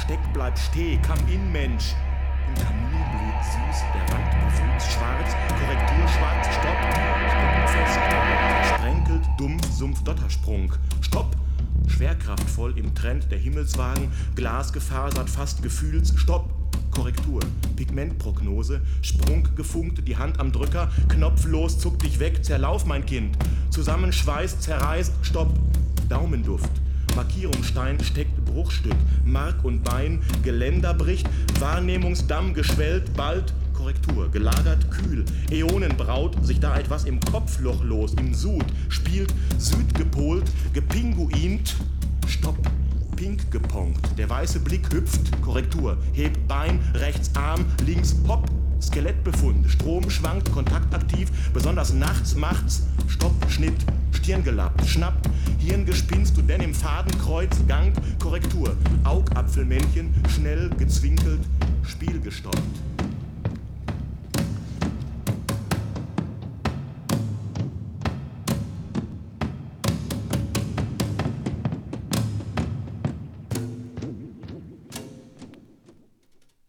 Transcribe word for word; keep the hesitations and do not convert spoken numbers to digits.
Steck bleibt steh, come in, Mensch. Im Kaminblut süß, der Rand bewuchs schwarz, Korrektur schwarz, stopp, stopp fest, versprenkelt, dumm, Sumpf, Dottersprung, stopp, schwerkraftvoll im Trend der Himmelswagen, Glas gefasert, fast gefühls, stopp, Korrektur, Pigmentprognose, Sprung gefunkt, die Hand am Drücker, knopflos, zuck dich weg, zerlauf mein Kind, zusammenschweißt, zerreißt, stopp, Daumenduft, Markierungsstein steckt Bruchstück, Mark und Bein, Geländer bricht, Wahrnehmungsdamm geschwellt, bald Korrektur, gelagert, kühl, Äonen braut, sich da etwas im Kopfloch los, im Sud, spielt, Süd gepolt, gepinguint, stopp, pink geponkt, der weiße Blick hüpft, Korrektur, hebt Bein, rechts Arm, links Hopp, Skelettbefund, Strom schwankt, kontaktaktiv, besonders nachts macht's, stopp, Schnitt, Stirn gelappt, schnappt, Hirngespinst, du denn im Fadenkreuz, Gang, Korrektur, Augapfelmännchen, schnell gezwinkelt, Spiel gestoppt.